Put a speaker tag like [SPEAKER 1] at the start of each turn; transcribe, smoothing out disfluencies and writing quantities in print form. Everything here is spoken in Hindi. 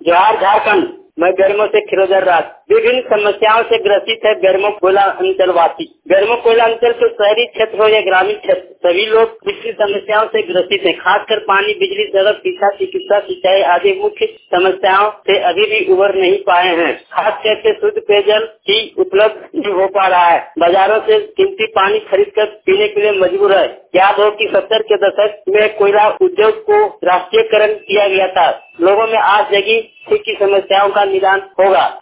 [SPEAKER 1] जोहार झारखंड। मैं बेरमो से खिरोजर राज। विभिन्न समस्याओं से ग्रसित है बेरमो कोयला अंचल वासी। बेरमो कोयला अंचल के शहरी क्षेत्र हो या ग्रामीण क्षेत्र, सभी लोग विभिन्न समस्याओं से ग्रसित हैं। खासकर पानी, बिजली, सड़क, शिक्षा, चिकित्सा, सिंचाई आदि मुख्य समस्याओं से अभी भी उबर नहीं पाए हैं। खास करके शुद्ध पेयजल ही उपलब्ध नहीं हो पा रहा है। बाजारों से कीमती पानी खरीद कर पीने के लिए मजबूर है। याद हो कि 70 के दशक में कोयला उद्योग को राष्ट्रीयकरण किया गया था। लोगों में आस जगी थी कि समस्याओं का निदान होगा।